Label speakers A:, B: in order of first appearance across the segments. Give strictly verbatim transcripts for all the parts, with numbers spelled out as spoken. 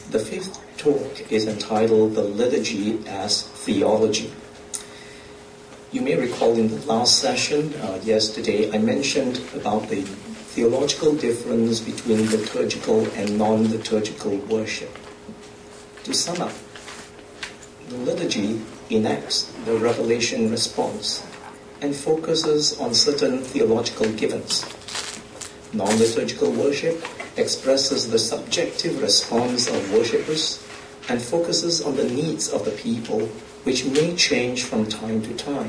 A: The fifth talk is entitled The Liturgy as Theology. You may recall in the last session, uh, yesterday, I mentioned about the theological difference between liturgical and non-liturgical worship. To sum up, the liturgy enacts the revelation response and focuses on certain theological givens. Non-liturgical worship expresses the subjective response of worshippers and focuses on the needs of the people, which may change from time to time.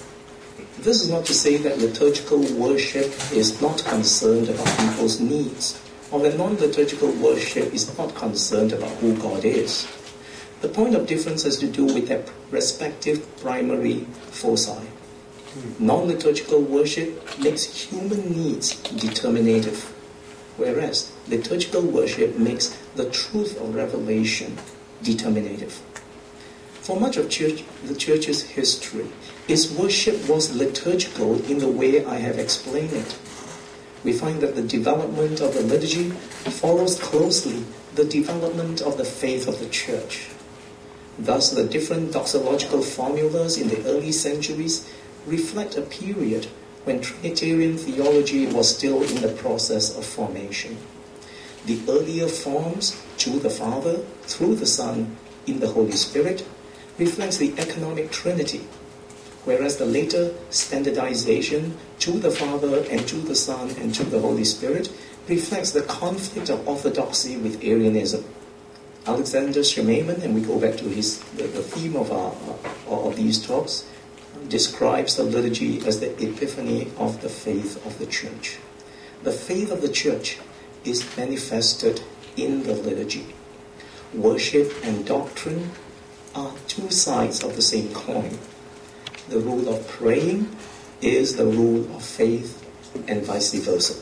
A: This is not to say that liturgical worship is not concerned about people's needs, or that non-liturgical worship is not concerned about who God is. The point of difference has to do with their respective primary foci. Non-liturgical worship makes human needs determinative, whereas liturgical worship makes the truth of revelation determinative. For much of church, the church's history, its worship was liturgical in the way I have explained it. We find that the development of the liturgy follows closely the development of the faith of the church. Thus, the different doxological formulas in the early centuries reflect a period when Trinitarian theology was still in the process of formation. The earlier forms, to the Father, through the Son, in the Holy Spirit, reflects the economic Trinity, whereas the later standardization, to the Father and to the Son and to the Holy Spirit, reflects the conflict of orthodoxy with Arianism. Alexander Schmemann, and we go back to his the, the theme of our of these talks, describes the liturgy as the epiphany of the faith of the church. The faith of the church is manifested in the liturgy. Worship and doctrine are two sides of the same coin. The rule of praying is the rule of faith, and vice versa.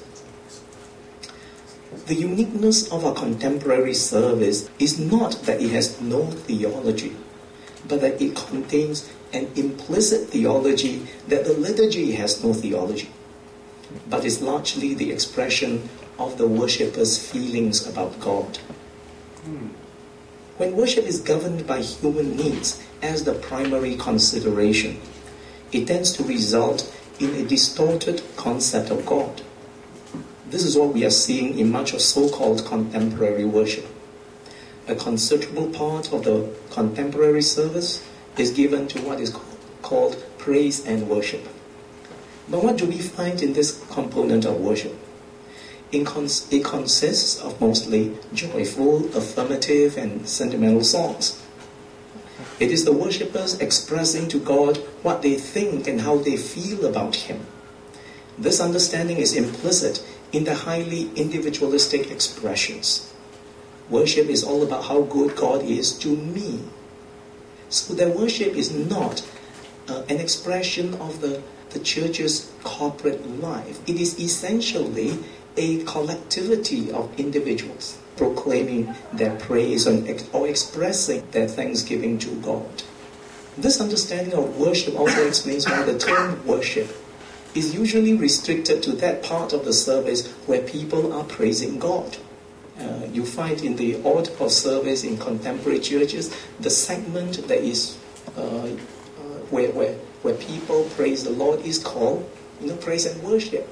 A: The uniqueness of our contemporary service is not that it has no theology, but that it contains an implicit theology that the liturgy has no theology, but is largely the expression of the worshipper's feelings about God. Hmm. When worship is governed by human needs as the primary consideration, it tends to result in a distorted concept of God. This is what we are seeing in much of so-called contemporary worship. A considerable part of the contemporary service is given to what is called praise and worship. But what do we find in this component of worship? It consists of mostly joyful, affirmative, and sentimental songs. It is the worshippers expressing to God what they think and how they feel about Him. This understanding is implicit in the highly individualistic expressions. Worship is all about how good God is to me. So their worship is not uh, an expression of the, the church's corporate life. It is essentially a collectivity of individuals proclaiming their praise and, or expressing their thanksgiving to God. This understanding of worship also explains why the term worship is usually restricted to that part of the service where people are praising God. Uh, you find in the order of service in contemporary churches, the segment that is uh, uh, where, where, where people praise the Lord is called, you know, praise and worship.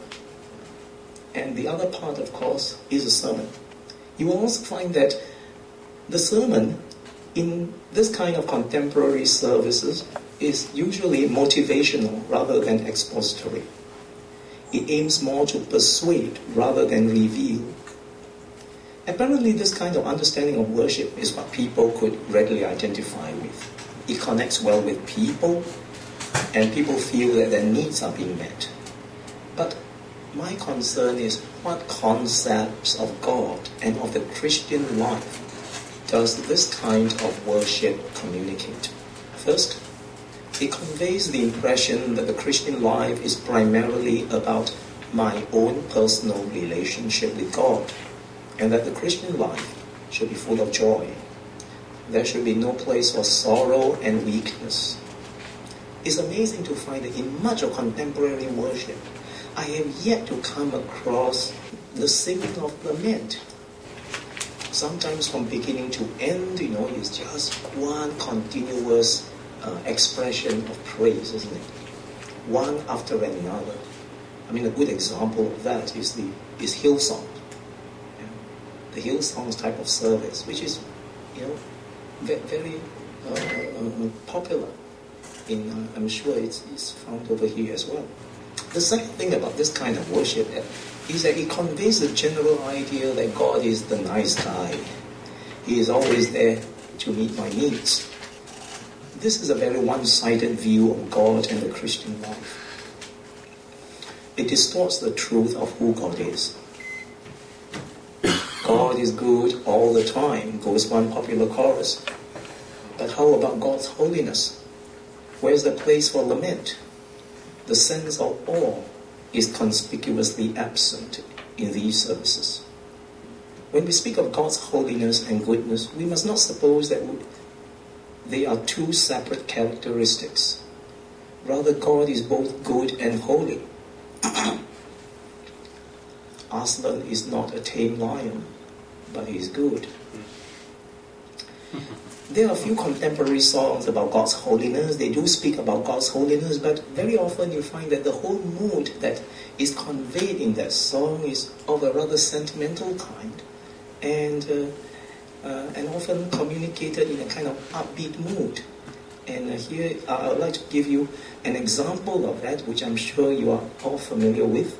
A: And the other part, of course, is a sermon. You will also find that the sermon in this kind of contemporary services is usually motivational rather than expository. It aims more to persuade rather than reveal. Apparently, this kind of understanding of worship is what people could readily identify with. It connects well with people, and people feel that their needs are being met. But my concern is what concepts of God and of the Christian life does this kind of worship communicate? First, it conveys the impression that the Christian life is primarily about my own personal relationship with God, and that the Christian life should be full of joy. There should be no place for sorrow and weakness. It's amazing to find that in much of contemporary worship, I have yet to come across the singing of lament. sometimes from beginning to end, you know, it's just one continuous uh, expression of praise, isn't it? One after another. I mean, a good example of that is the is Hillsong, yeah? The Hillsong's type of service, which is, you know, very, very uh, uh, popular. In uh, I'm sure it's, it's found over here as well. The second thing about this kind of worship is that it conveys the general idea that God is the nice guy. He is always there to meet my needs. This is a very one-sided view of God and the Christian life. It distorts the truth of who God is. God is good all the time, goes one popular chorus. But how about God's holiness? Where's the place for lament? The sense of awe is conspicuously absent in these services. When we speak of God's holiness and goodness, we must not suppose that they are two separate characteristics. Rather, God is both good and holy. Aslan is not a tame lion, but he is good. There are a few contemporary songs about God's holiness. They do speak about God's holiness, but very often you find that the whole mood that is conveyed in that song is of a rather sentimental kind, and uh, uh, and often communicated in a kind of upbeat mood. And uh, here uh, I would like to give you an example of that, which I'm sure you are all familiar with.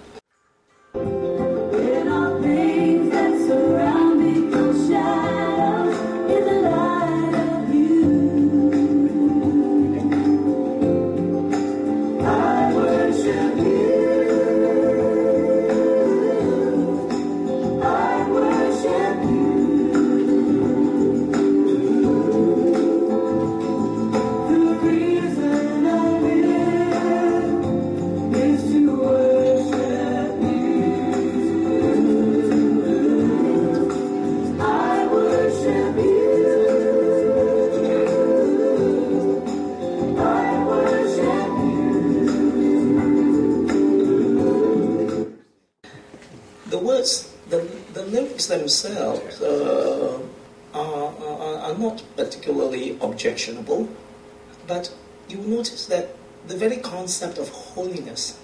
A: Themselves uh, are, are, are not particularly objectionable, but you will notice that the very concept of holiness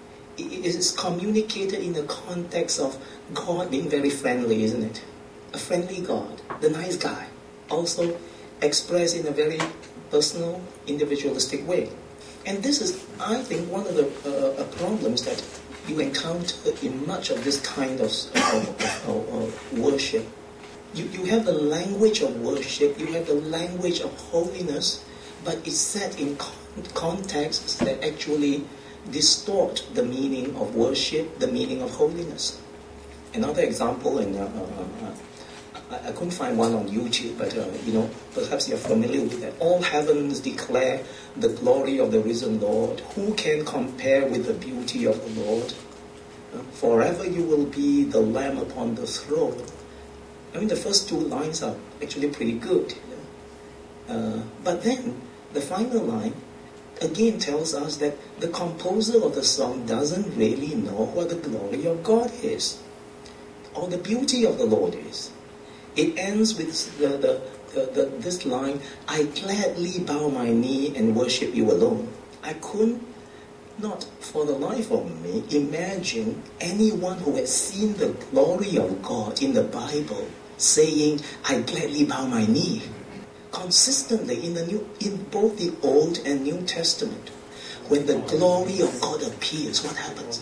A: is communicated in the context of God being very friendly, isn't it? A friendly God, the nice guy, also expressed in a very personal, individualistic way. And this is, I think, one of the uh, problems that you encounter in much of this kind of, of, of, of worship. You, you have the language of worship, you have the language of holiness, but it's set in con- contexts that actually distort the meaning of worship, the meaning of holiness. Another example, and uh, uh, I, I couldn't find one on YouTube, but uh, you know, perhaps you're familiar with that. All heavens declare the glory of the risen Lord. Who can compare with the beauty of the Lord? Uh, forever you will be the Lamb upon the throne. I mean, the first two lines are actually pretty good. You know? uh, but then, the final line again tells us that the composer of the song doesn't really know what the glory of God is, or the beauty of the Lord is. It ends with the, the, the, the, this line, I gladly bow my knee and worship you alone. I couldn't, not for the life of me, imagine anyone who has seen the glory of God in the Bible saying, I gladly bow my knee. Consistently in the new, in both the Old and New Testament, when the glory of God appears, what happens?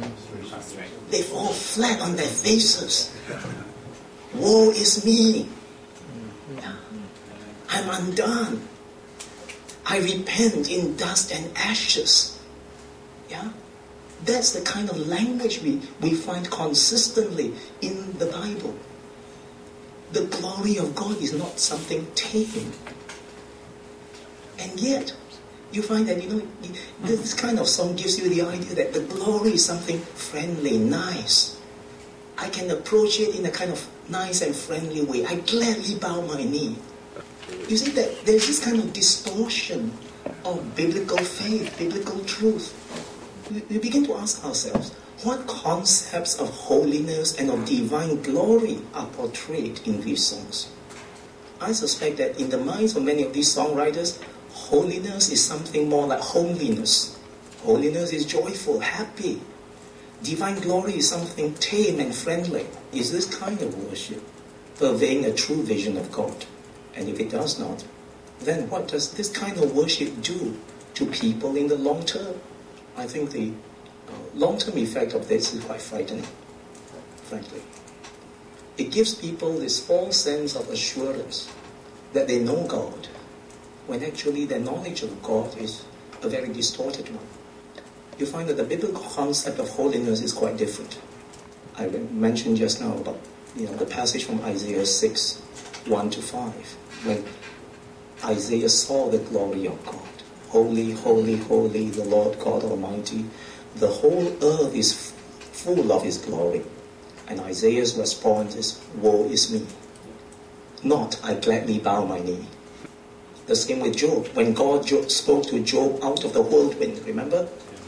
A: Mm-hmm. They fall flat on their faces. Woe is me. I'm undone. I repent in dust and ashes. Yeah? That's the kind of language we, we find consistently in the Bible. The glory of God is not something tame. And yet, you find that, you know, this kind of song gives you the idea that the glory is something friendly, nice. I can approach it in a kind of nice and friendly way. I gladly bow my knee. You see that there's this kind of distortion of biblical faith, biblical truth. we, we begin to ask ourselves, what concepts of holiness and of divine glory are portrayed in these songs? I suspect that in the minds of many of these songwriters, holiness is something more like homeliness. Holiness is joyful, happy. Divine glory is something tame and friendly. Is this kind of worship purveying a true vision of God? And if it does not, then what does this kind of worship do to people in the long term? I think the uh, long-term effect of this is quite frightening, frankly. It gives people this false sense of assurance that they know God, when actually their knowledge of God is a very distorted one. You find that the biblical concept of holiness is quite different. I mentioned just now about you know the passage from Isaiah six, one to five, when Isaiah saw the glory of God. Holy, holy, holy, the Lord God Almighty. The whole earth is f- full of His glory. And Isaiah's response is, woe is me. Not, I gladly bow my knee. The same with Job. When God Job spoke to Job out of the whirlwind, remember?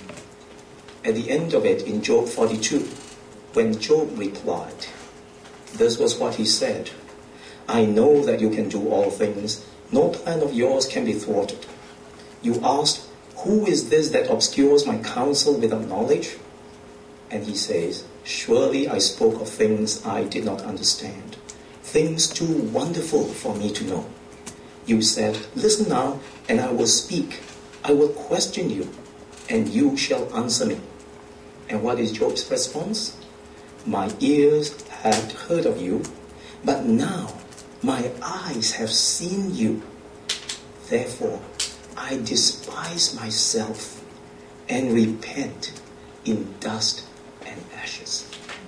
A: At the end of it, in Job forty-two, when Job replied, this was what he said, I know that you can do all things. No plan of yours can be thwarted. You asked, who is this that obscures my counsel without knowledge? And he says, surely I spoke of things I did not understand, things too wonderful for me to know. You said, listen now, and I will speak. I will question you, and you shall answer me. And what is Job's response? My ears had heard of you, but now my eyes have seen you. Therefore, I despise myself and repent in dust and ashes.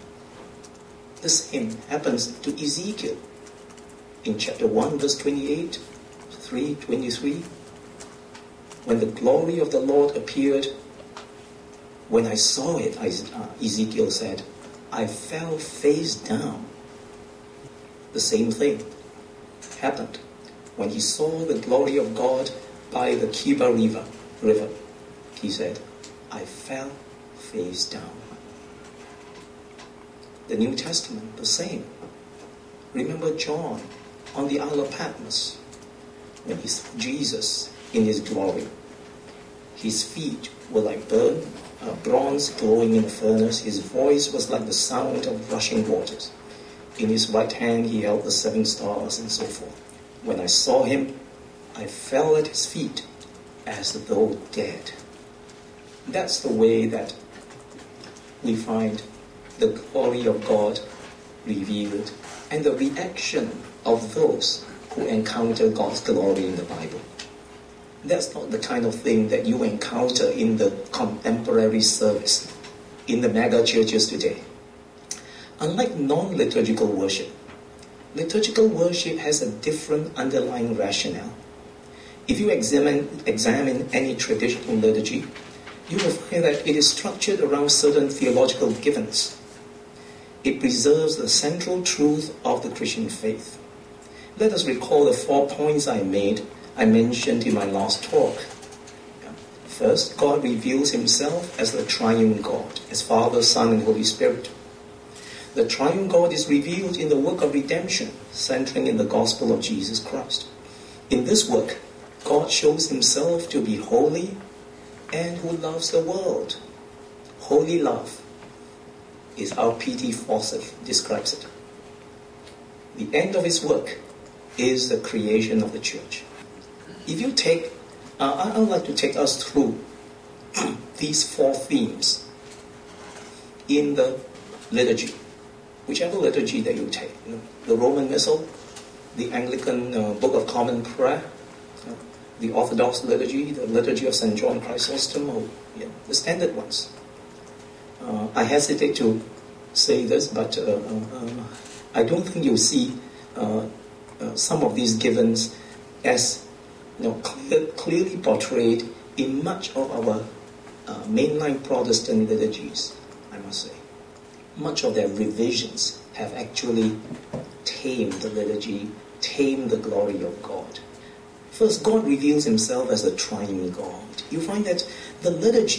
A: The same happens to Ezekiel in chapter one, verse twenty-eight, three, twenty-three. When the glory of the Lord appeared, when I saw it, Ezekiel said, I fell face down. The same thing happened when he saw the glory of God by the Kiba River. river. He said, I fell face down. The New Testament, the same. Remember John on the Isle of Patmos, when he saw Jesus in his glory. His feet were like burn, uh, bronze glowing in a furnace. His voice was like the sound of rushing waters. In his right hand he held the seven stars and so forth. When I saw him, I fell at his feet as though dead. That's the way that we find the glory of God revealed and the reaction of those who encounter God's glory in the Bible. That's not the kind of thing that you encounter in the contemporary service, in the mega churches today. Unlike non-liturgical worship, liturgical worship has a different underlying rationale. If you examine, examine any traditional liturgy, you will find that it is structured around certain theological givens. It preserves the central truth of the Christian faith. Let us recall the four points I made, I mentioned in my last talk. First, God reveals Himself as the triune God, as Father, Son, and Holy Spirit. The triune God is revealed in the work of redemption, centering in the gospel of Jesus Christ. In this work, God shows Himself to be holy and who loves the world. Holy love is how P T Fawcett describes it. The end of His work is the creation of the church. If you take, uh, I would like to take us through these four themes in the liturgy, whichever liturgy that you take. You know, the Roman Missal, the Anglican uh, Book of Common Prayer, uh, the Orthodox liturgy, the liturgy of Saint John Chrysostom, or you know, the standard ones. Uh, I hesitate to say this, but uh, uh, I don't think you'll see uh, uh, some of these givens as you know, clear, clearly portrayed in much of our uh, mainline Protestant liturgies, I must say. Much of their revisions have actually tamed the liturgy, tamed the glory of God. First, God reveals Himself as the triune God. You find that the liturgy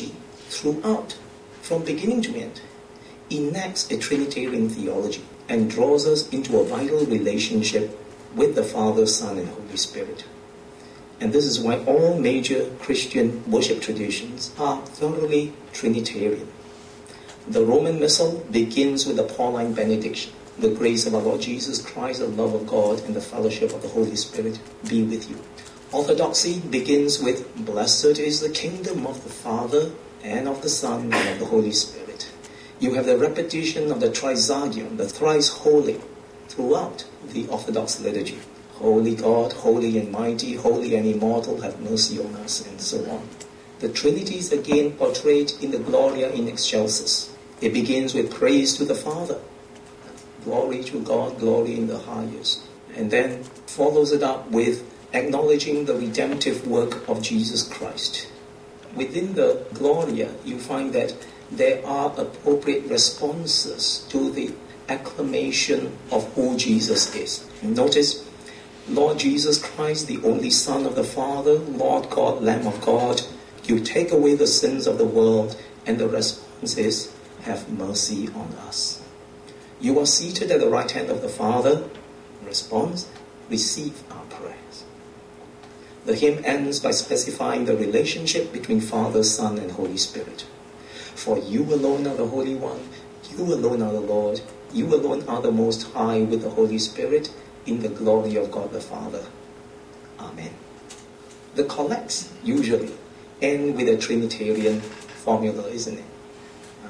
A: throughout, from beginning to end, enacts a Trinitarian theology and draws us into a vital relationship with the Father, Son, and Holy Spirit. And this is why all major Christian worship traditions are thoroughly Trinitarian. The Roman Missal begins with the Pauline benediction. The grace of our Lord Jesus Christ, the love of God, and the fellowship of the Holy Spirit be with you. Orthodoxy begins with, blessed is the kingdom of the Father, and of the Son, and of the Holy Spirit. You have the repetition of the Trisagion, the thrice holy, throughout the Orthodox liturgy. Holy God, holy and mighty, holy and immortal, have mercy on us, and so on. The Trinity is again portrayed in the Gloria in Excelsis. It begins with praise to the Father. Glory to God, glory in the highest. And then follows it up with acknowledging the redemptive work of Jesus Christ. Within the Gloria, you find that there are appropriate responses to the acclamation of who Jesus is. Notice, Lord Jesus Christ, the only Son of the Father, Lord God, Lamb of God, you take away the sins of the world, and the response is, have mercy on us. You are seated at the right hand of the Father. Response, receive our prayers. The hymn ends by specifying the relationship between Father, Son, and Holy Spirit. For you alone are the Holy One, you alone are the Lord, you alone are the Most High with the Holy Spirit, in the glory of God the Father. Amen. The collects usually end with a Trinitarian formula, isn't it? Uh,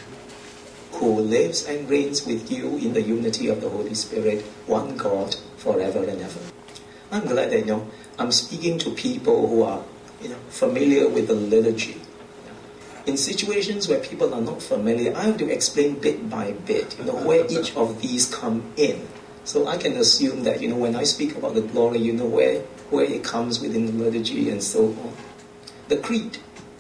A: who lives and reigns with you in the unity of the Holy Spirit, one God, forever and ever. I'm glad that, you know, I'm speaking to people who are, you know, familiar with the liturgy. In situations where people are not familiar, I have to explain bit by bit, you know, where each of these come in. So I can assume that, you know, when I speak about the glory, you know where, where it comes within the liturgy and so on. The Creed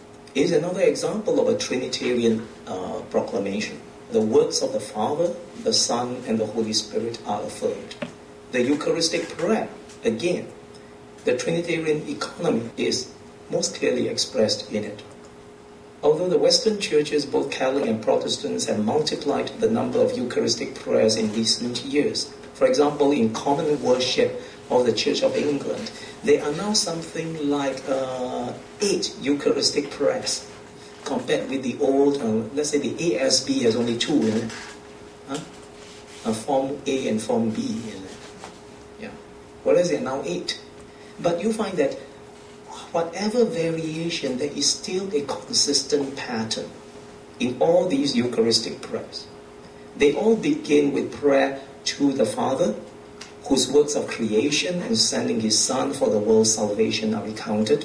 A: is another example of a Trinitarian uh, proclamation. The works of the Father, the Son, and the Holy Spirit are affirmed. The Eucharistic prayer, again, the Trinitarian economy is most clearly expressed in it. Although the Western churches, both Catholic and Protestants, have multiplied the number of Eucharistic prayers in recent years, for example, in common worship of the Church of England, there are now something like uh, eight Eucharistic prayers, compared with the old, uh, let's say the A S B has only two in it. Huh? Uh, form A and Form B in it. Yeah. Whereas there are now eight. But you find that whatever variation, there is still a consistent pattern in all these Eucharistic prayers. They all begin with prayer to the Father, whose works of creation and sending His Son for the world's salvation are recounted.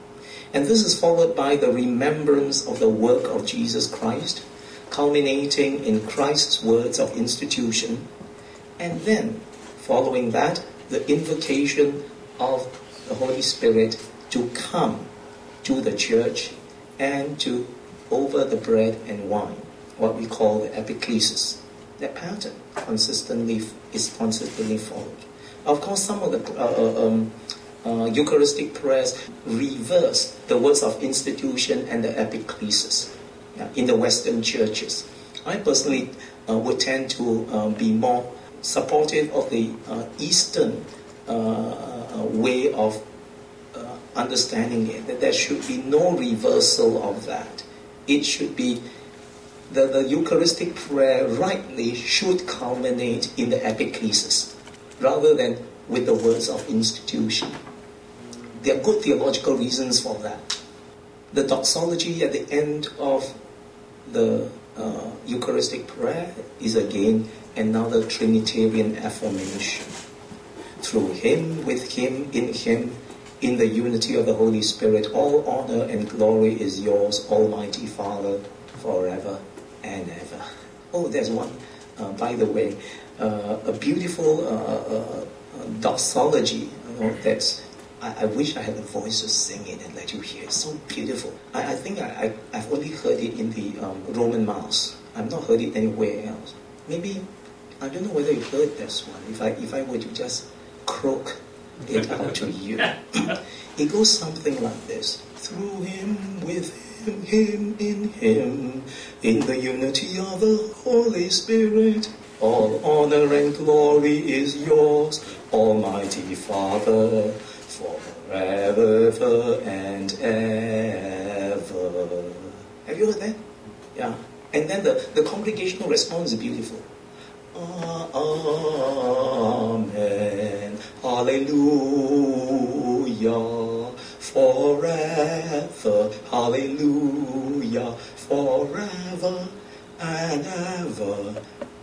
A: And this is followed by the remembrance of the work of Jesus Christ, culminating in Christ's words of institution. And then, following that, the invocation of the Holy Spirit to come to the church and to over the bread and wine, what we call the epiclesis. That pattern consistently is consistently followed. Of course, some of the uh, um, uh, Eucharistic prayers reverse the words of institution and the epiclesis yeah, in the Western churches. I personally uh, would tend to uh, be more supportive of the uh, Eastern uh, uh, way of uh, understanding it, that there should be no reversal of that. It should be The, the Eucharistic prayer rightly should culminate in the epiclesis rather than with the words of institution. There are good theological reasons for that. The doxology at the end of the uh, Eucharistic prayer is again another Trinitarian affirmation. Through Him, with Him, in Him, in the unity of the Holy Spirit, all honor and glory is yours, Almighty Father, forever and ever. Oh, there's one, uh, by the way, uh, a beautiful uh, uh, doxology. You know, that's, I, I wish I had a voice to sing it and let you hear. It's so beautiful. I, I think I, I, I've only heard it in the um, Roman Mass. I've not heard it anywhere else. Maybe, I don't know whether you heard this one. If I, if I were to just croak it out to you. It goes something like this. Through him, with him, him, in him, in the unity of the Holy Spirit, all honor and glory is yours, Almighty Father, forever and ever. Have you heard that? Yeah. And then the, the congregational response is beautiful. Amen. Hallelujah. Forever. Hallelujah. Forever and ever.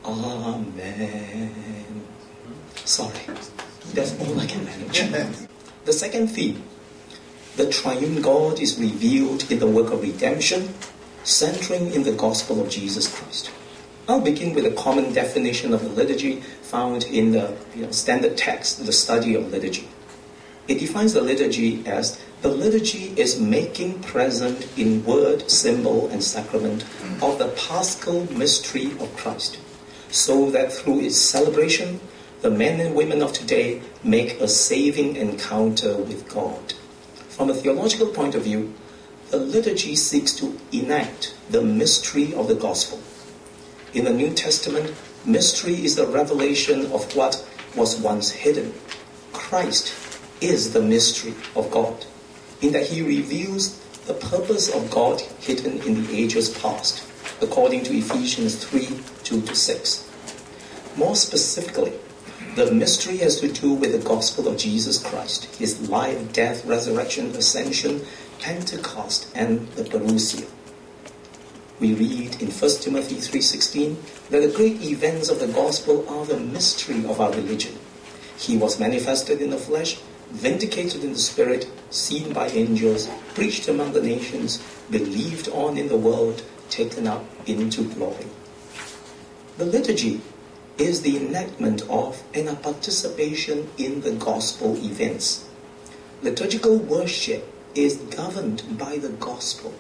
A: Amen. Sorry. That's all I can manage. The second theme. The triune God is revealed in the work of redemption, centering in the gospel of Jesus Christ. I'll begin with a common definition of the liturgy found in the you know, standard text, the study of liturgy. It defines the liturgy as the liturgy is making present in word, symbol, and sacrament of the paschal mystery of Christ, so that through its celebration, the men and women of today make a saving encounter with God. From a theological point of view, the liturgy seeks to enact the mystery of the gospel. In the New Testament, mystery is the revelation of what was once hidden. Christ is the mystery of God, in that he reveals the purpose of God hidden in the ages past, according to Ephesians three, two to six. More specifically, the mystery has to do with the gospel of Jesus Christ, his life, death, resurrection, ascension, Pentecost, and the parousia. We read in First Timothy three sixteen that the great events of the gospel are the mystery of our religion. He was manifested in the flesh, vindicated in the spirit, seen by angels, preached among the nations, believed on in the world, taken up into glory. The liturgy is the enactment of and a participation in the gospel events. Liturgical worship is governed by the gospel.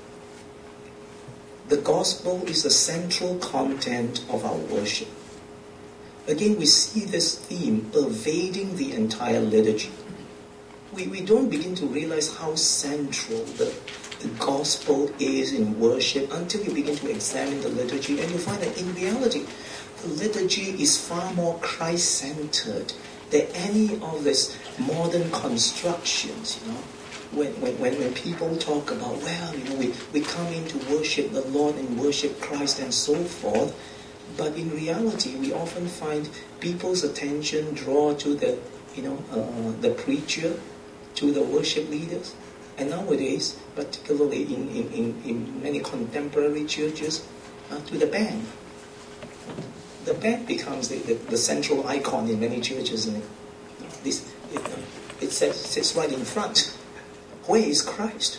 A: The gospel is the central content of our worship. Again, we see this theme pervading the entire liturgy. We, we don't begin to realize how central the, the gospel is in worship until you begin to examine the liturgy, and you find that in reality, the liturgy is far more Christ-centered than any of these modern constructions, you know. When, when, when people talk about, well, you know, we, we come in to worship the Lord and worship Christ and so forth, but in reality, we often find people's attention drawn to the, you know, uh, the preacher, to the worship leaders, and nowadays, particularly in, in, in, in many contemporary churches, uh, to the band. The band becomes the, the, the central icon in many churches, and this it, uh, it sits, sits right in front. Where is Christ?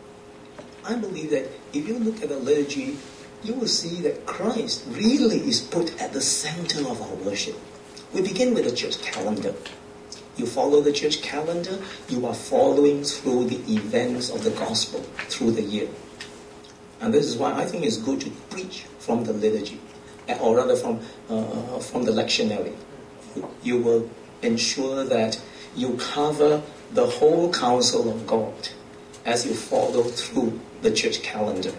A: I believe that if you look at the liturgy, you will see that Christ really is put at the center of our worship. We begin with the church calendar. You follow the church calendar, you are following through the events of the gospel through the year. And this is why I think it's good to preach from the liturgy, or rather from, uh, from the lectionary. You will ensure that you cover the whole counsel of God as you follow through the church calendar.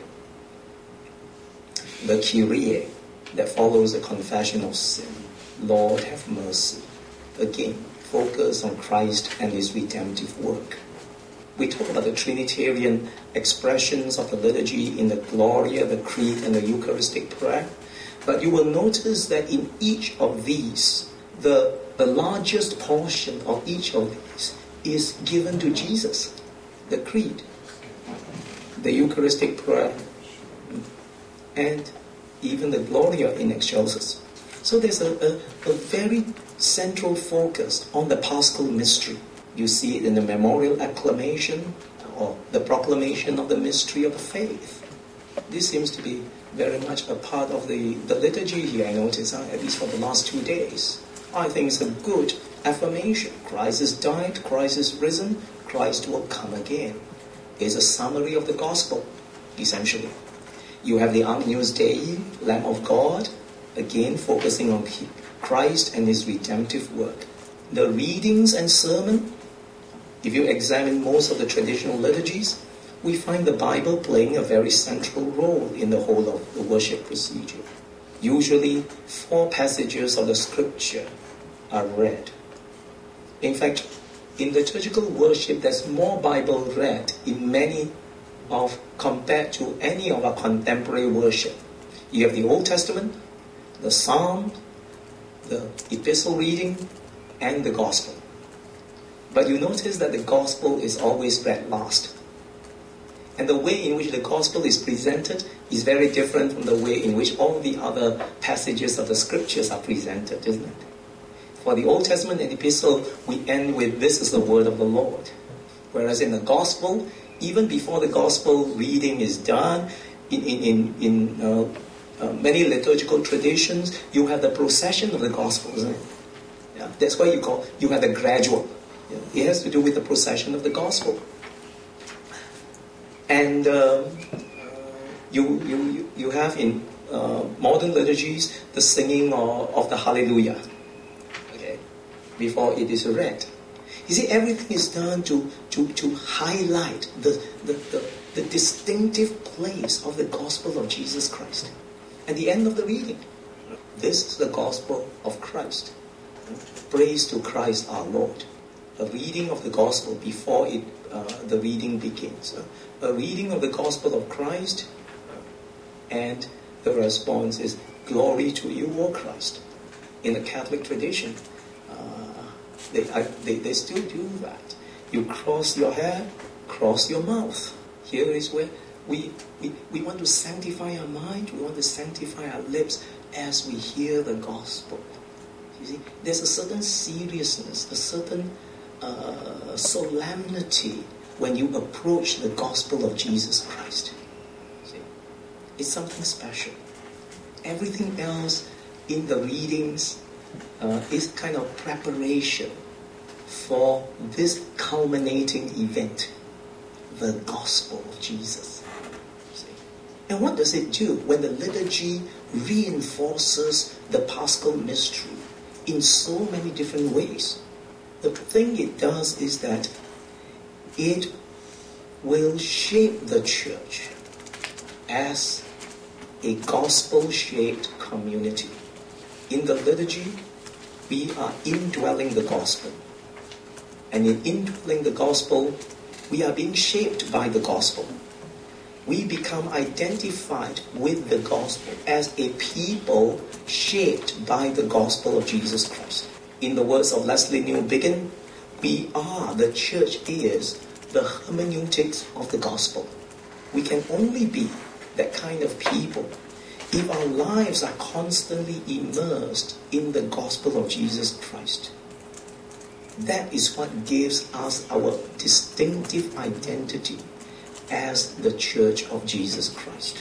A: The Kyrie that follows the confession of sin. Lord, have mercy. Again, focus on Christ and his redemptive work. We talk about the Trinitarian expressions of the liturgy in the Gloria, the Creed, and the Eucharistic prayer. But you will notice that in each of these, the, the largest portion of each of these is given to Jesus. The Creed, the Eucharistic prayer, and even the Gloria in Excelsis. So there's a, a, a very central focus on the Paschal mystery. You see it in the memorial acclamation or the proclamation of the mystery of the faith. This seems to be very much a part of the, the liturgy here, I notice, uh, at least for the last two days. I think it's a good affirmation. Christ has died, Christ is risen, Christ will come again. It's a summary of the gospel, essentially. You have the Agnus Dei, Lamb of God, again focusing on Christ and his redemptive work. The readings and sermon If you examine most of the traditional liturgies, we find the Bible playing a very central role in the whole of the worship procedure. Usually, four passages of the scripture are read. In fact, in liturgical worship, there's more Bible read in many of, compared to any of our contemporary worship. You have the Old Testament, the Psalm, the epistle reading, and the Gospel. But you notice that the Gospel is always read last. And the way in which the Gospel is presented is very different from the way in which all the other passages of the Scriptures are presented, isn't it? For the Old Testament and Epistle, we end with, "This is the word of the Lord." Whereas in the Gospel, even before the Gospel reading is done, in, in, in, in uh, uh, many liturgical traditions, you have the procession of the Gospel, isn't it? Yeah? That's why you call, you have the gradual. Yeah? It has to do with the procession of the Gospel. And uh, you, you, you have in uh, modern liturgies the singing of, of the Hallelujah, okay, before it is read. You see, everything is done to, to, to highlight the, the, the, the distinctive place of the gospel of Jesus Christ. At the end of the reading, this is the gospel of Christ. Praise to Christ our Lord. A reading of the gospel before it, uh, the reading begins. A reading of the gospel of Christ, and the response is, "Glory to you, O Christ." In the Catholic tradition, uh, they, I, they they still do that. You cross your hair, cross your mouth. Here is where we, we, we want to sanctify our mind, we want to sanctify our lips as we hear the gospel. You see, there's a certain seriousness, a certain uh, solemnity when you approach the gospel of Jesus Christ. See? It's something special. Everything else in the readings uh, is kind of preparation for this culminating event, the gospel of Jesus. See? And what does it do when the liturgy reinforces the Paschal mystery in so many different ways? The thing it does is that it will shape the church as a gospel-shaped community. In the liturgy, we are indwelling the gospel. And in indwelling the gospel, we are being shaped by the gospel. We become identified with the gospel as a people shaped by the gospel of Jesus Christ. In the words of Leslie Newbigin, we are, the church is, the hermeneutics of the gospel. We can only be that kind of people if our lives are constantly immersed in the gospel of Jesus Christ. That is what gives us our distinctive identity as the Church of Jesus Christ.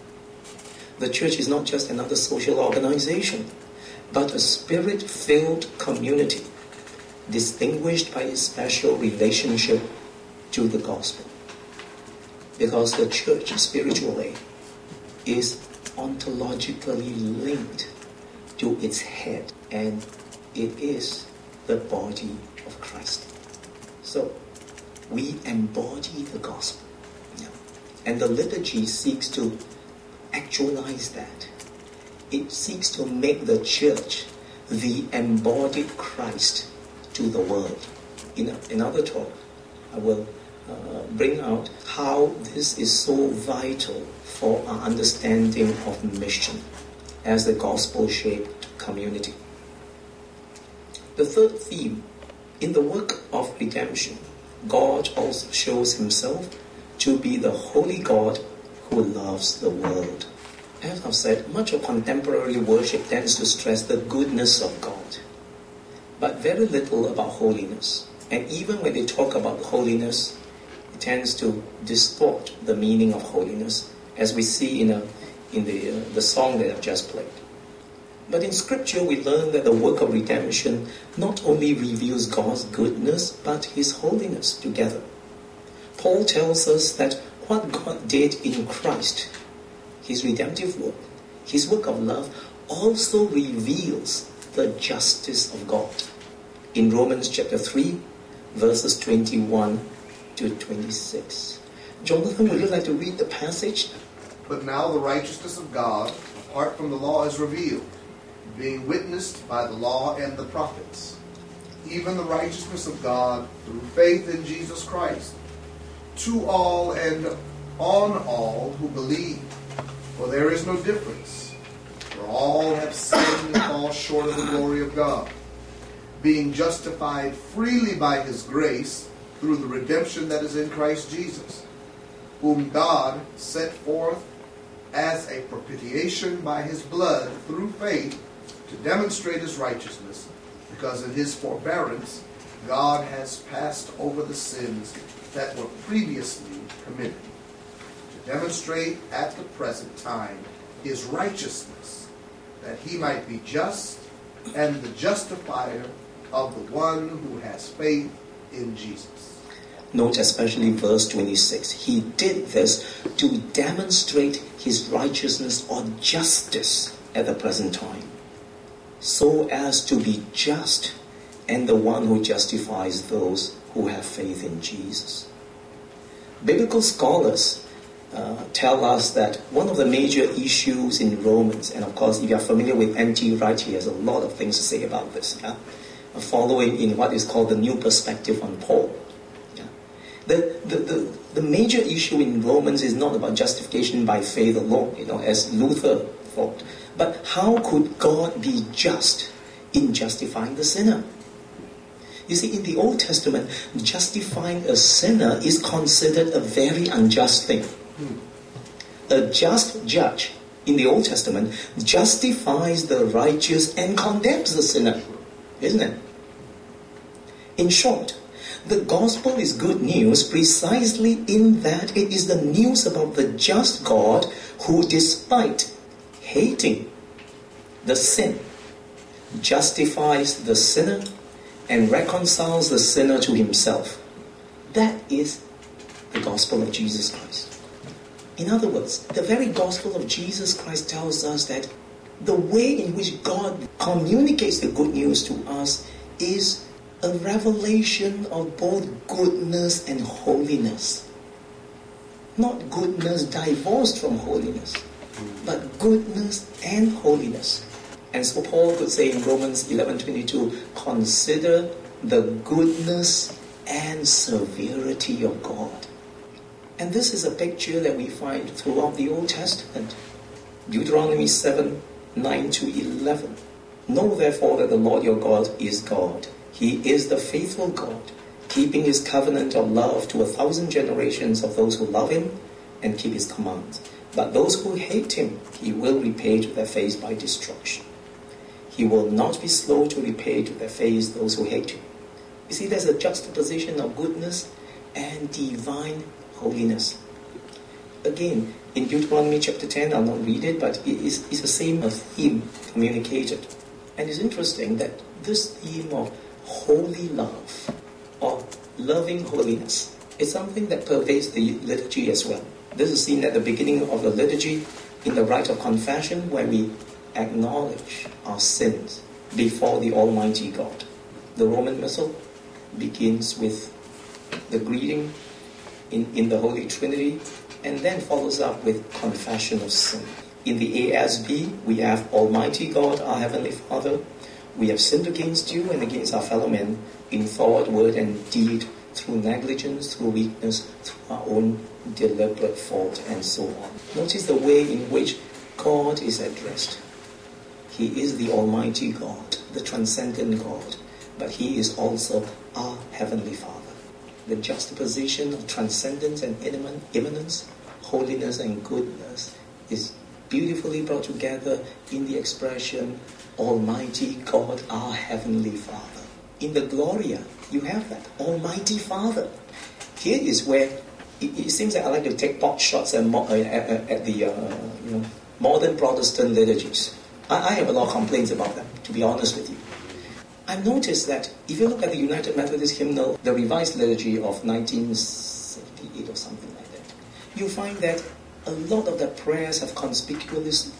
A: The church is not just another social organization, but a spirit-filled community distinguished by a special relationship to the gospel. Because the church spiritually is ontologically linked to its head, and it is the body of Christ. So, we embody the gospel. Yeah. And the liturgy seeks to actualize that. It seeks to make the church the embodied Christ to the world. In another talk, I will uh, bring out how this is so vital for our understanding of mission as a gospel-shaped community. The third theme, in the work of redemption, God also shows himself to be the holy God who loves the world. As I've said, much of contemporary worship tends to stress the goodness of God, but very little about holiness. And even when they talk about holiness, it tends to distort the meaning of holiness, as we see in, a, in the, uh, the song that I've just played. But in Scripture, we learn that the work of redemption not only reveals God's goodness, but his holiness together. Paul tells us that what God did in Christ, his redemptive work, his work of love, also reveals the justice of God. In Romans chapter three, verses twenty-one to twenty-six. Jonathan, would you like to read the passage?
B: But now the righteousness of God, apart from the law, is revealed, being witnessed by the law and the prophets, even the righteousness of God through faith in Jesus Christ, to all and on all who believe. For there is no difference, for all have sinned and fall short of the glory of God, being justified freely by his grace through the redemption that is in Christ Jesus, whom God set forth as a propitiation by his blood through faith to demonstrate his righteousness, because in his forbearance God has passed over the sins that were previously committed, to demonstrate at the present time his righteousness, that he might be just and the justifier of the one who has faith in Jesus.
A: Note especially verse twenty-six. He did this to demonstrate his righteousness or justice at the present time, so as to be just and the one who justifies those who have faith in Jesus. Biblical scholars uh, tell us that one of the major issues in Romans, and of course if you are familiar with N T Wright, he has a lot of things to say about this, yeah? Following in what is called the New Perspective on Paul. Yeah? The, the, the, the major issue in Romans is not about justification by faith alone, you know, as Luther thought, but how could God be just in justifying the sinner? You see, in the Old Testament, justifying a sinner is considered a very unjust thing. A just judge in the Old Testament justifies the righteous and condemns the sinner, isn't it? In short, the gospel is good news precisely in that it is the news about the just God who, despite hating the sin, justifies the sinner and reconciles the sinner to himself. That is the gospel of Jesus Christ. In other words, the very gospel of Jesus Christ tells us that the way in which God communicates the good news to us is a revelation of both goodness and holiness. Not goodness divorced from holiness, but goodness and holiness. And so Paul could say in Romans eleven twenty-two, consider the goodness and severity of God. And this is a picture that we find throughout the Old Testament. Deuteronomy seven, nine to eleven. Know therefore that the Lord your God is God. He is the faithful God, keeping his covenant of love to a thousand generations of those who love him and keep his commands. But those who hate him, he will repay to their face by destruction. He will not be slow to repay to their face those who hate him. You see, there's a juxtaposition of goodness and divine holiness. Again, in Deuteronomy chapter ten, I'll not read it, but it is, it's the same theme communicated. And it's interesting that this theme of holy love, or loving holiness, is something that pervades the liturgy as well. This is seen at the beginning of the liturgy in the rite of confession, where we acknowledge our sins before the Almighty God. The Roman Missal begins with the greeting in, in the Holy Trinity, and then follows up with confession of sin. In the A S B, we have Almighty God, our Heavenly Father. We have sinned against you and against our fellow men in thought, word, and deed, through negligence, through weakness, through our own deliberate fault, and so on. Notice the way in which God is addressed. He is the Almighty God, the transcendent God, but he is also our Heavenly Father. The juxtaposition of transcendence and immanence, holiness and goodness, is beautifully brought together in the expression Almighty God, our Heavenly Father. In the Gloria, you have that, Almighty Father. Here is where it, it seems that I like to take pot shots at, mo- uh, at, at the uh, you know, modern Protestant liturgies. I, I have a lot of complaints about them, to be honest with you. I've noticed that if you look at the United Methodist Hymnal, the revised liturgy of nineteen seventy-eight or something like that, you find that a lot of the prayers have conspicuously,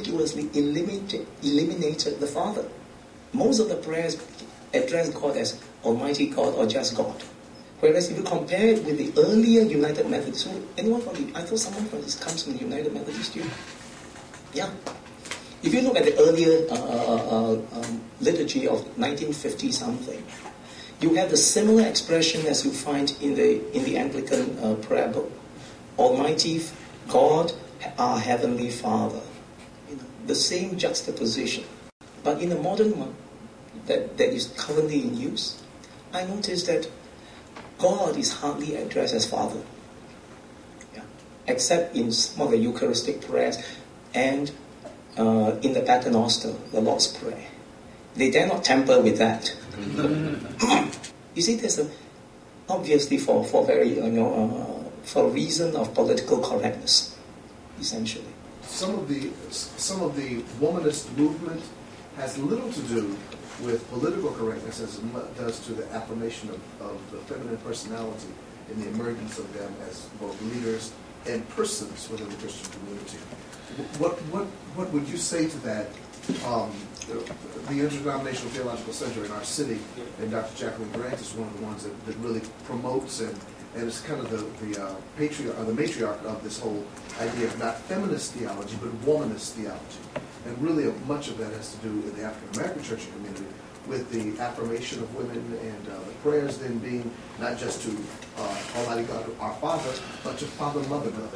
A: conspicuously eliminated, eliminated the Father. Most of the prayers address God as Almighty God or just God. Whereas if you compare it with the earlier United Methodists, so anyone from the, I thought someone from this comes from the United Methodist too. Yeah. If you look at the earlier uh, uh, um, liturgy of nineteen fifty something, you have the similar expression as you find in the in the Anglican uh, prayer book. Almighty God, our Heavenly Father. You know, the same juxtaposition. But in the modern one that, that is currently in use, I notice that God is hardly addressed as Father. Yeah. Except in some of the Eucharistic prayers and uh, in the Paternoster, the Lord's Prayer. They dare not tamper with that. You see, there's a, obviously for, for very, you know, uh, for a reason of political correctness, essentially.
B: Some of the some of the womanist movement has little to do with political correctness as it does to the affirmation of, of the feminine personality and the emergence of them as both leaders and persons within the Christian community. What what what would you say to that? Um, the, the Interdenominational Theological Center in our city, and Doctor Jacqueline Grant is one of the ones that, that really promotes and and is kind of the the uh, patriarch or the matriarch of this whole idea of not feminist theology but womanist theology. And really, uh, much of that has to do in the African American church community with the affirmation of women and uh, the prayers then being not just to uh, Almighty God, our Father, but to Father, Mother, Mother.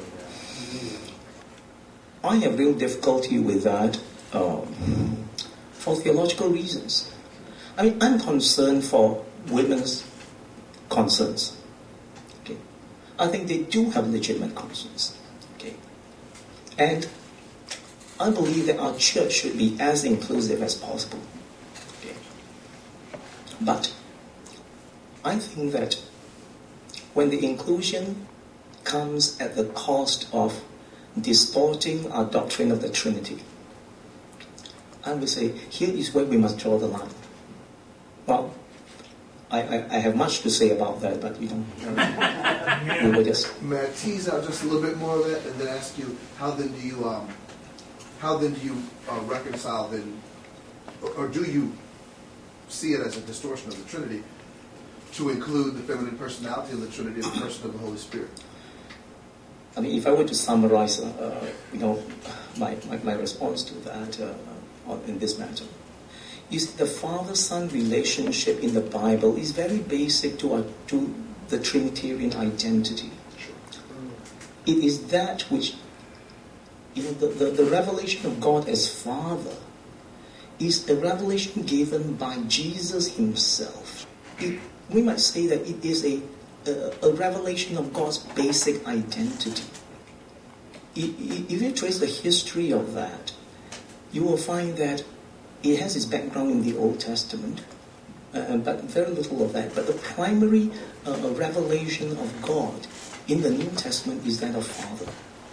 A: I have real difficulty with that um, for theological reasons. I mean, I'm concerned for women's concerns. Okay, I think they do have legitimate concerns. Okay, and I believe that our church should be as inclusive as possible. Okay. But I think that when the inclusion comes at the cost of distorting our doctrine of the Trinity, I would say here is where we must draw the line. Well, I, I, I have much to say about that, but you know, we will just...
B: May I tease out just a little bit more of that and then ask you, how then do you... Um, How then do you uh, reconcile then, or, or do you see it as a distortion of the Trinity to include the feminine personality of the Trinity and the person of the Holy Spirit?
A: I mean, if I were to summarize, uh, uh, you know, my, my, my response to that uh, in this matter, is the father-son relationship in the Bible is very basic to our, to the Trinitarian identity. It is that which... You know, the, the, the revelation of God as Father is a revelation given by Jesus himself. It, we might say that it is a, a, a revelation of God's basic identity. If you trace the history of that, you will find that it has its background in the Old Testament, uh, but very little of that. But the primary uh, revelation of God in the New Testament is that of Father.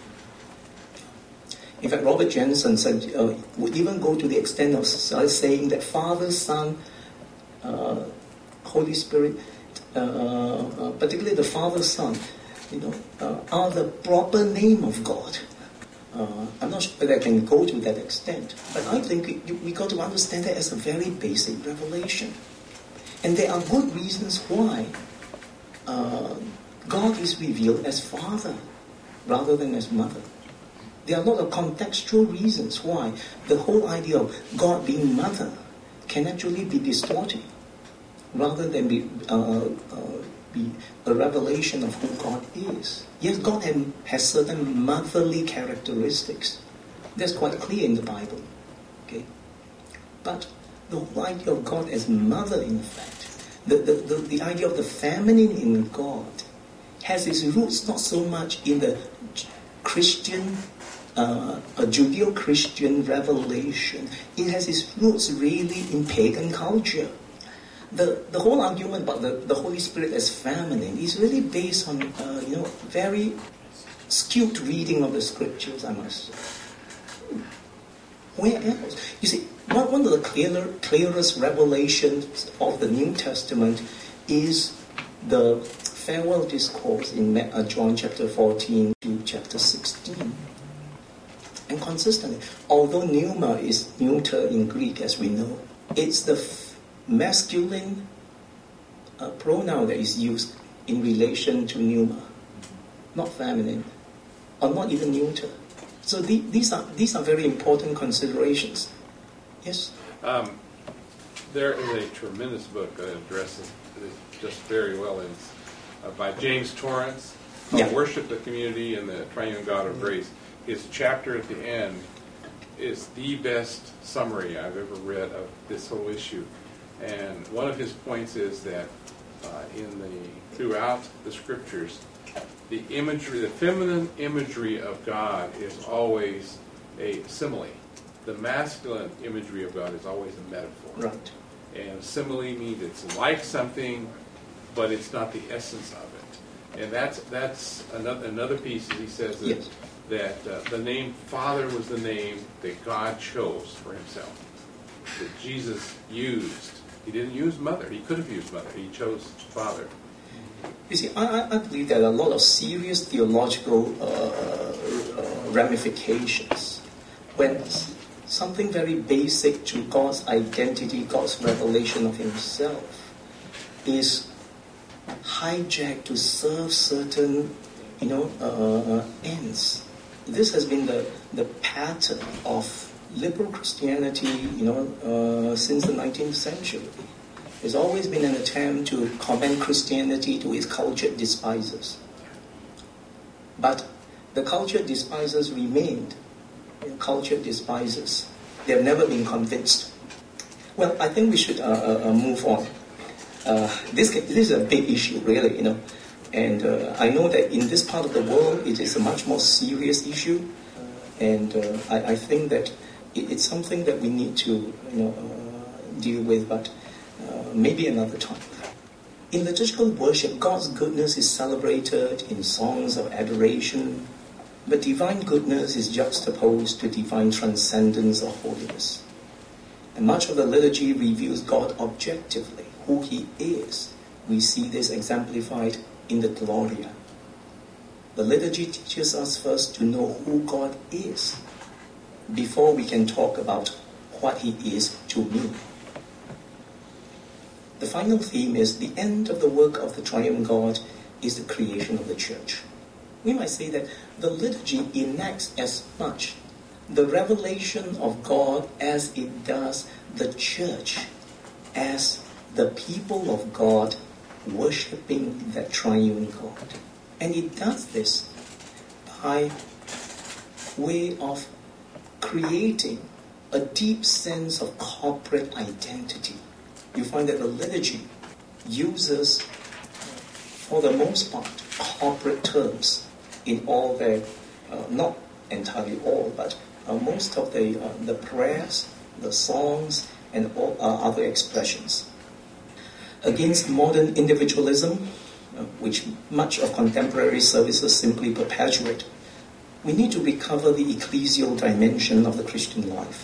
A: In fact, Robert Jensen said, uh, would even go to the extent of saying that Father, Son, uh, Holy Spirit, uh, uh, particularly the Father, Son, you know, uh, are the proper name of God. Uh, I'm not sure whether I can go to that extent, but I think we, we got to understand that as a very basic revelation. And there are good reasons why uh, God is revealed as Father rather than as Mother. There are a lot of contextual reasons why the whole idea of God being Mother can actually be distorted rather than be, uh, uh, be a revelation of who God is. Yes, God have, has certain motherly characteristics. That's quite clear in the Bible. Okay, but the whole idea of God as Mother, in fact, the, the, the, the idea of the feminine in God has its roots not so much in the Christian, uh, a Judeo-Christian revelation. It has its roots really in pagan culture. The the whole argument about the, the Holy Spirit as feminine is really based on, uh, you know, very skewed reading of the scriptures, I must say. Where else? You see, one, one of the clearer, clearest revelations of the New Testament is the farewell discourse in John chapter fourteen to chapter sixteen. And consistently, although pneuma is neuter in Greek, as we know, it's the f- masculine a pronoun that is used in relation to pneuma, not feminine, or not even neuter. So the, these are these are very important considerations. Yes?
C: Um, there is a tremendous book that addresses this just very well. It's uh, by James Torrance, called
A: Yeah.
C: Worship the Community and the Triune God of Grace. His chapter at the end is the best summary I've ever read of this whole issue. And one of his points is that uh, in the throughout the scriptures, the imagery, the feminine imagery of God is always a simile. The masculine imagery of God is always a metaphor.
A: Right.
C: And simile means it's like something, but it's not the essence of it. And that's that's another another piece. He says that,
A: Yes.
C: that uh, the name Father was the name that God chose for himself, that Jesus used. He didn't use Mother. He could have used Mother. He chose Father.
A: You see, I, I believe there are a lot of serious theological uh, uh, ramifications when something very basic to God's identity, God's revelation of himself, is hijacked to serve certain, you know, uh, ends. This has been the, the pattern of liberal Christianity, you know, uh, since the nineteenth century. There's always been an attempt to commend Christianity to its cultured despisers. But the cultured despisers remained cultured despisers. They have never been convinced. Well, I think we should uh, uh, move on. Uh, this, this is a big issue, really, you know. And uh, I know that in this part of the world, it is a much more serious issue. And uh, I, I think that it, it's something that we need to, you know, uh, deal with, but uh, maybe another time. In liturgical worship, God's goodness is celebrated in songs of adoration, but divine goodness is juxtaposed to divine transcendence or holiness. And much of the liturgy reveals God objectively, who he is. We see this exemplified in the Gloria. The liturgy teaches us first to know who God is before we can talk about what he is to me. The final theme is the end of the work of the triune God is the creation of the church. We might say that the liturgy enacts as much the revelation of God as it does the church as the people of God worshipping that triune God. And it does this by way of creating a deep sense of corporate identity. You find that the liturgy uses, for the most part, corporate terms in all their, uh, not entirely all, but uh, most of the, uh, the prayers, the songs, and all uh, other expressions. Against modern individualism, uh, which much of contemporary services simply perpetuate, we need to recover the ecclesial dimension of the Christian life.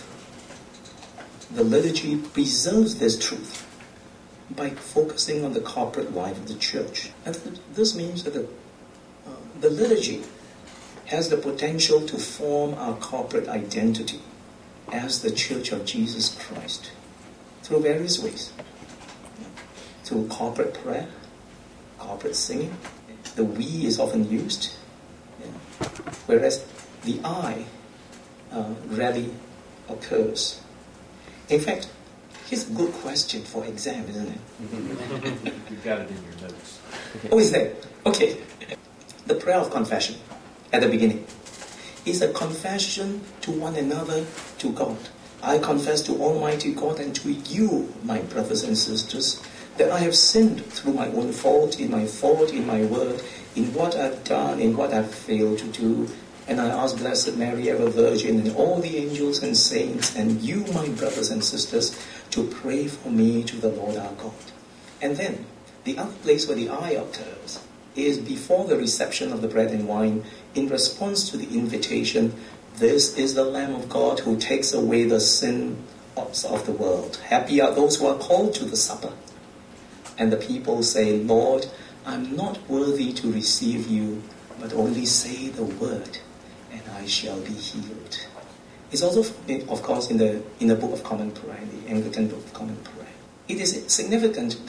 A: The liturgy preserves this truth by focusing on the corporate life of the church. And th- this means that the, uh, the liturgy has the potential to form our corporate identity as the Church of Jesus Christ through various ways. Through corporate prayer, corporate singing. The we is often used, yeah. Whereas the I uh, rarely occurs. In fact, here's a good question for exam, isn't it?
D: You've got it in your notes.
A: Oh, is that? Okay. The prayer of confession at the beginning is a confession to one another, to God. I confess to Almighty God and to you, my brothers and sisters, that I have sinned through my own fault, in my thought, in my word, in what I've done, in what I've failed to do. And I ask Blessed Mary, ever Virgin, and all the angels and saints, and you, my brothers and sisters, to pray for me to the Lord our God. And then, the other place where the I occurs is before the reception of the bread and wine, in response to the invitation, this is the Lamb of God who takes away the sin of the world. Happy are those who are called to the supper. And the people say, Lord, I'm not worthy to receive you, but only say the word, and I shall be healed. It's also, of course, in the in the Book of Common Prayer, the Anglican Book of Common Prayer. It is significant that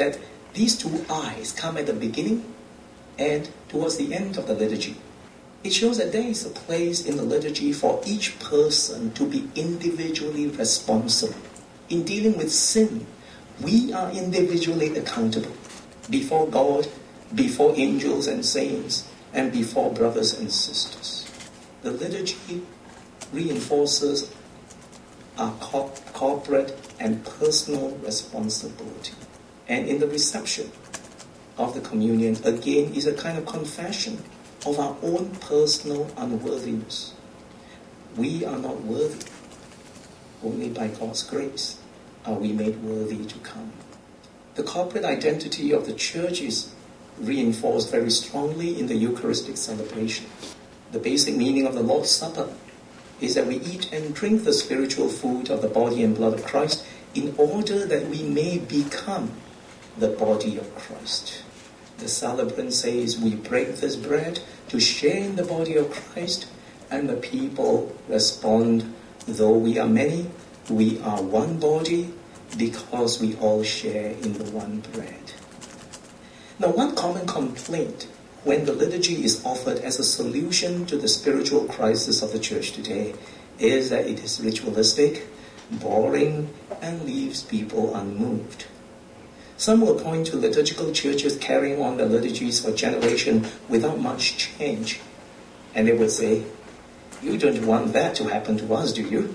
A: These two I's come at the beginning and towards the end of the liturgy. It shows that there is a place in the liturgy for each person to be individually responsible. In dealing with sin, we are individually accountable before God, before angels and saints, and before brothers and sisters. The liturgy reinforces our co- corporate and personal responsibility. And in the reception of the communion, again, is a kind of confession of our own personal unworthiness. We are not worthy. Only by God's grace are we made worthy to come. The corporate identity of the church is reinforced very strongly in the Eucharistic celebration. The basic meaning of the Lord's Supper is that we eat and drink the spiritual food of the body and blood of Christ in order that we may become the body of Christ. The celebrant says, we break this bread to share in the body of Christ, and the people respond, though we are many, we are one body because we all share in the one bread. Now, one common complaint when the liturgy is offered as a solution to the spiritual crisis of the church today is that it is ritualistic, boring, and leaves people unmoved. Some will point to liturgical churches carrying on their liturgies for generations without much change. And they would say, you don't want that to happen to us, do you?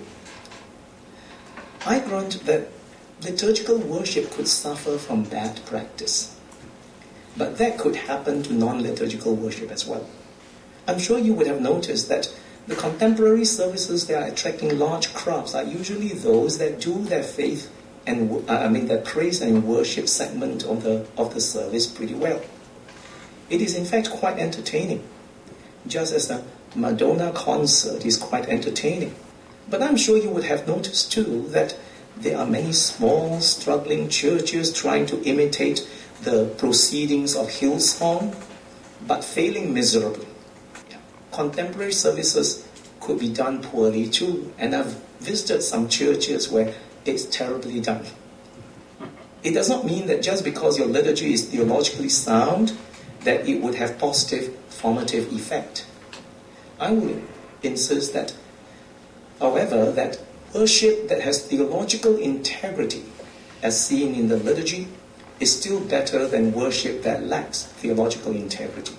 A: I grant that liturgical worship could suffer from bad practice. But that could happen to non-liturgical worship as well. I'm sure you would have noticed that the contemporary services that are attracting large crowds are usually those that do their faith and uh, I mean the praise and worship segment of the of the service pretty well. It is in fact quite entertaining, just as the Madonna concert is quite entertaining. But I'm sure you would have noticed too that there are many small, struggling churches trying to imitate the proceedings of Hillsong, but failing miserably. Contemporary services could be done poorly too, and I've visited some churches where it's terribly done. It does not mean that just because your liturgy is theologically sound, that it would have positive, formative effect. I would insist that, however, that worship that has theological integrity, as seen in the liturgy, is still better than worship that lacks theological integrity.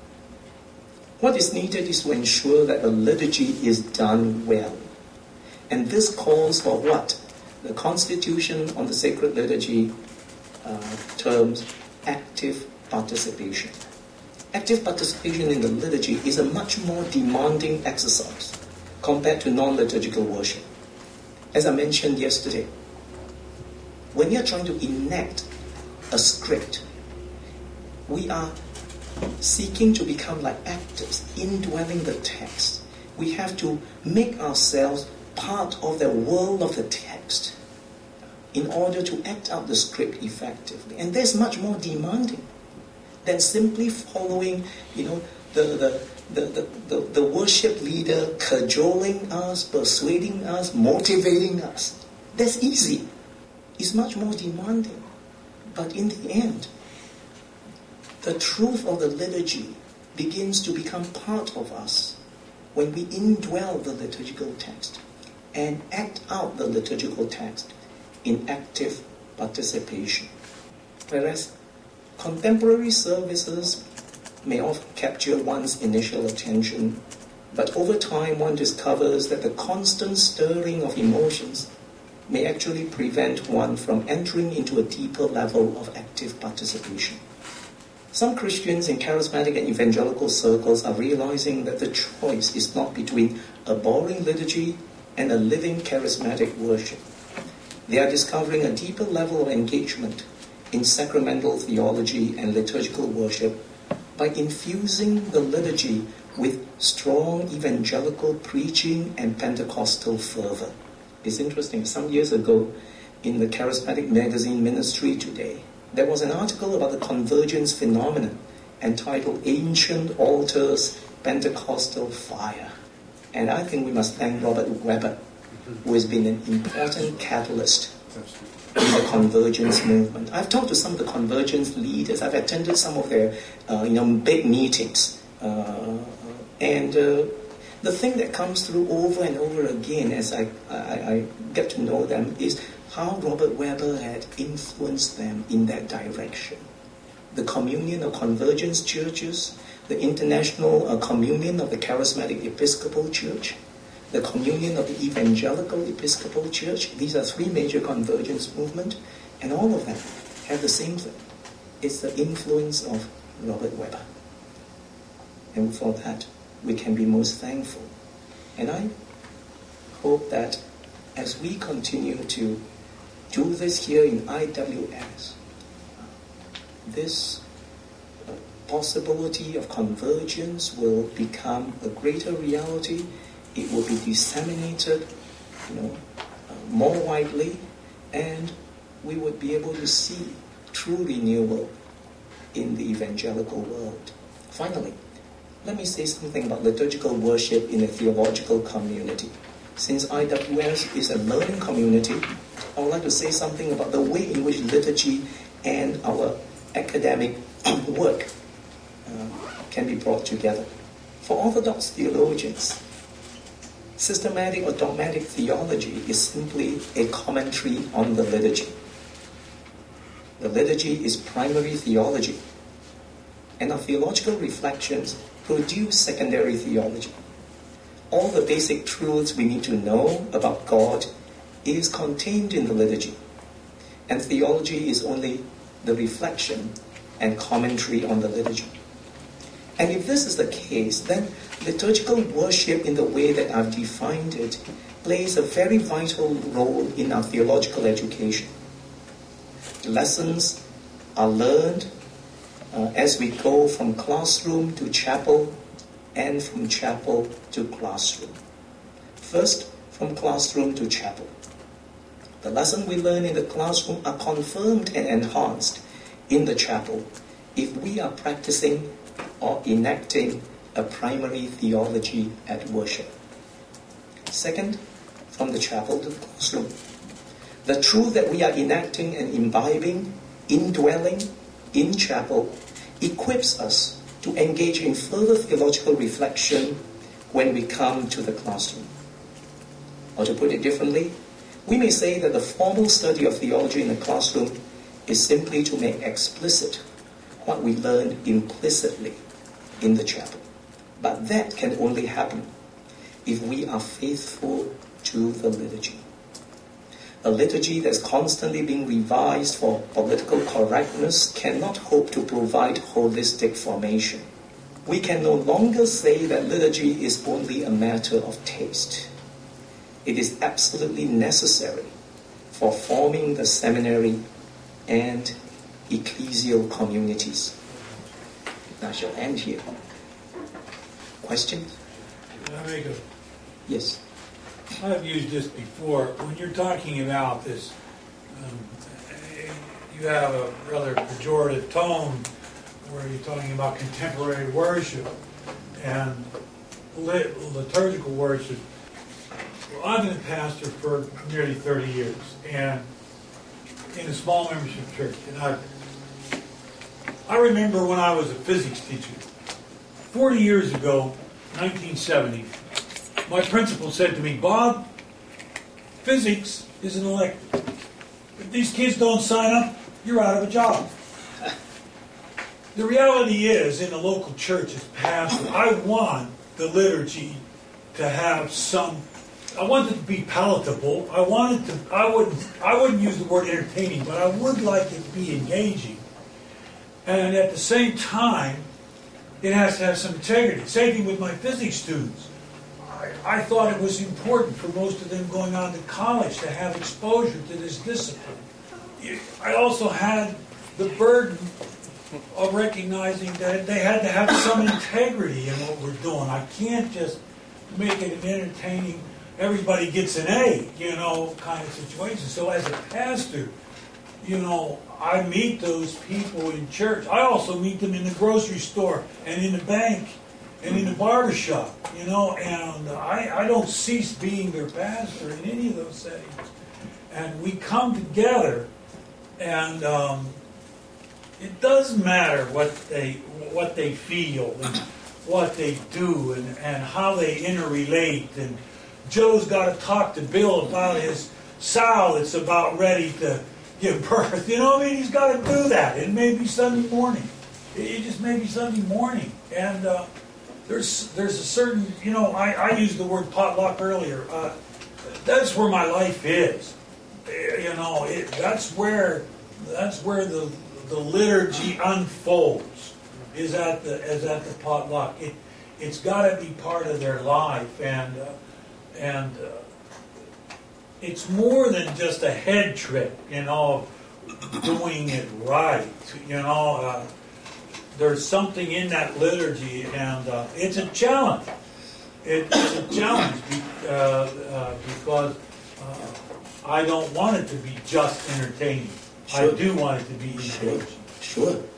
A: What is needed is to ensure that the liturgy is done well. And this calls for what? The Constitution on the Sacred Liturgy uh, terms active participation. Active participation in the liturgy is a much more demanding exercise compared to non-liturgical worship. As I mentioned yesterday, when you're trying to enact a script, we are seeking to become like actors, indwelling the text. We have to make ourselves part of the world of the text in order to act out the script effectively. And that's much more demanding than simply following, you know, the, the, the, the, the, the worship leader cajoling us, persuading us, motivating us. That's easy. It's much more demanding. But in the end, the truth of the liturgy begins to become part of us when we indwell the liturgical text and act out the liturgical text in active participation. Whereas contemporary services may often capture one's initial attention, but over time one discovers that the constant stirring of emotions may actually prevent one from entering into a deeper level of active participation. Some Christians in charismatic and evangelical circles are realizing that the choice is not between a boring liturgy and a living charismatic worship. They are discovering a deeper level of engagement in sacramental theology and liturgical worship by infusing the liturgy with strong evangelical preaching and Pentecostal fervor. It's interesting, some years ago in the charismatic magazine Ministry Today, there was an article about the convergence phenomenon entitled Ancient Altars, Pentecostal Fire. And I think we must thank Robert Webber, who has been an important catalyst in the convergence movement. I've talked to some of the convergence leaders. I've attended some of their, uh, you know, big meetings. Uh, and uh, the thing that comes through over and over again as I, I, I get to know them is how Robert Webber had influenced them in that direction. The Communion of Convergence Churches, the International uh, Communion of the Charismatic Episcopal Church, the Communion of the Evangelical Episcopal Church. These are three major convergence movements, and all of them have the same thing. It's the influence of Robert Webber. And for that, we can be most thankful. And I hope that as we continue to do this here in I W S, this uh, possibility of convergence will become a greater reality. It will be disseminated, you know, uh, more widely, and we would be able to see true renewal in the evangelical world. Finally, let me say something about liturgical worship in a theological community. Since I W S is a learning community, I would like to say something about the way in which liturgy and our academic work uh, can be brought together. For Orthodox theologians, systematic or dogmatic theology is simply a commentary on the liturgy. The liturgy is primary theology, and our theological reflections produce secondary theology. All the basic truths we need to know about God is contained in the liturgy, and theology is only the reflection and commentary on the liturgy. And if this is the case, then liturgical worship in the way that I've defined it plays a very vital role in our theological education. Lessons are learned uh, as we go from classroom to chapel and from chapel to classroom. First, from classroom to chapel. The lessons we learn in the classroom are confirmed and enhanced in the chapel if we are practicing or enacting a primary theology at worship. Second, from the chapel to the classroom. The truth that we are enacting and imbibing, indwelling in chapel equips us to engage in further theological reflection when we come to the classroom. Or to put it differently, we may say that the formal study of theology in the classroom is simply to make explicit what we learn implicitly in the chapel. But that can only happen if we are faithful to the liturgy. A liturgy that's constantly being revised for political correctness cannot hope to provide holistic formation. We can no longer say that liturgy is only a matter of taste. It is absolutely necessary for forming the seminary and ecclesial communities. I shall end here. Questions?
E: Can I make a...
A: Yes.
E: I've used this before. When you're talking about this, um, you have a rather pejorative tone where you're talking about contemporary worship and lit- liturgical worship. Well, I've been a pastor for nearly thirty years, and in a small membership church. And I, I remember when I was a physics teacher, forty years ago, nineteen seventy, my principal said to me, "Bob, physics is an elective. If these kids don't sign up, you're out of a job." The reality is, in a local church as pastor, I want the liturgy to have some. I want it to be palatable. I want it to. I wouldn't. I wouldn't use the word entertaining, but I would like it to be engaging. And at the same time, it has to have some integrity. Same thing with my physics students. I, I thought it was important for most of them going on to college to have exposure to this discipline. I also had the burden of recognizing that they had to have some integrity in what we're doing. I can't just make it an entertaining, everybody gets an A, you know, kind of situation. So as a pastor, you know, I meet those people in church. I also meet them in the grocery store and in the bank and in the barber shop, you know, and I, I don't cease being their pastor in any of those settings. and we come together, and um, it does matter what they what they feel and what they do and, and how they interrelate. And Joe's got to talk to Bill about his sow that's about ready to give birth. You know what I mean? He's got to do that. It may be Sunday morning. It just may be Sunday morning. And uh, there's there's a certain, you know, I, I used the word potluck earlier. Uh, that's where my life is. You know, it, that's where that's where the the liturgy unfolds. Is at the is at the potluck. It it's got to be part of their life, and uh, and uh, it's more than just a head trip. You know, doing it right. You know, uh, there's something in that liturgy, and uh, it's a challenge. It, it's a challenge be, uh, uh, because uh, I don't want it to be just entertaining.
A: Sure.
E: I do want it to be engaging.
A: Sure. Sure.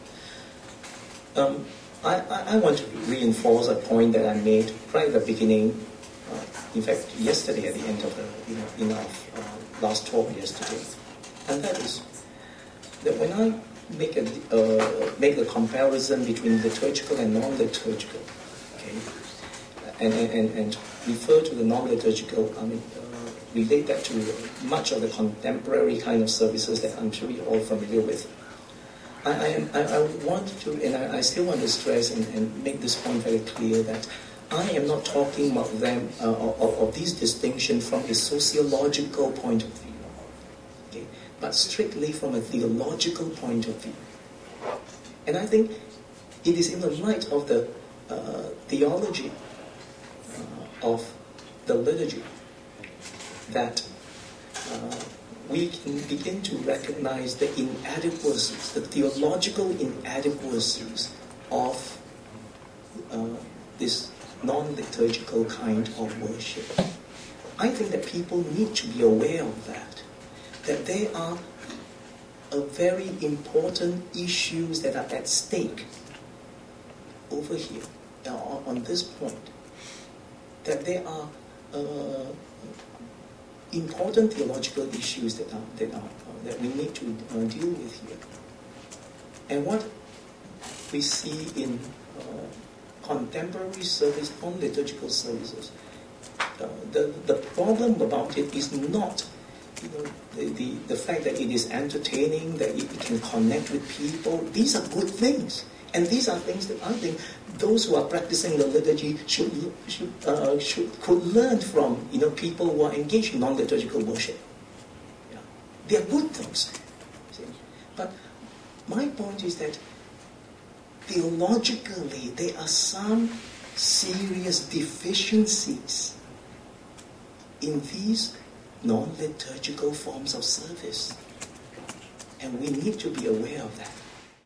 A: Um, I, I, I want to reinforce a point that I made right at the beginning. Uh, in fact, yesterday at the end of the you know, in our uh, last talk yesterday, and that is that when I make a uh, make the comparison between liturgical and non-liturgical, okay, and and, and refer to the non-liturgical, I mean, uh, relate that to much of the contemporary kind of services that I'm sure you're all familiar with. I, I, am, I, I want to, and I, I still want to stress and, and make this point very clear that I am not talking about them uh, of, of these distinctions from a sociological point of view, okay, but strictly from a theological point of view. And I think it is in the light of the uh, theology uh, of the liturgy that uh, we can begin to recognize the inadequacies, the theological inadequacies of uh, this non-liturgical kind of worship. I think that people need to be aware of that, that there are a very important issues that are at stake over here, uh, on this point, that there are uh, important theological issues that are that are uh, that we need to uh, deal with here. And what we see in uh, contemporary service, non-liturgical services, uh, the the problem about it is not, you know, the, the the fact that it is entertaining, that it, it can connect with people. These are good things, and these are things that I think those who are practicing the liturgy should should uh, should could learn from, you know, people who are engaged in non-liturgical worship. Yeah. They are good things. See? But my point is that theologically there are some serious deficiencies in these non-liturgical forms of service, and we need to be aware of that.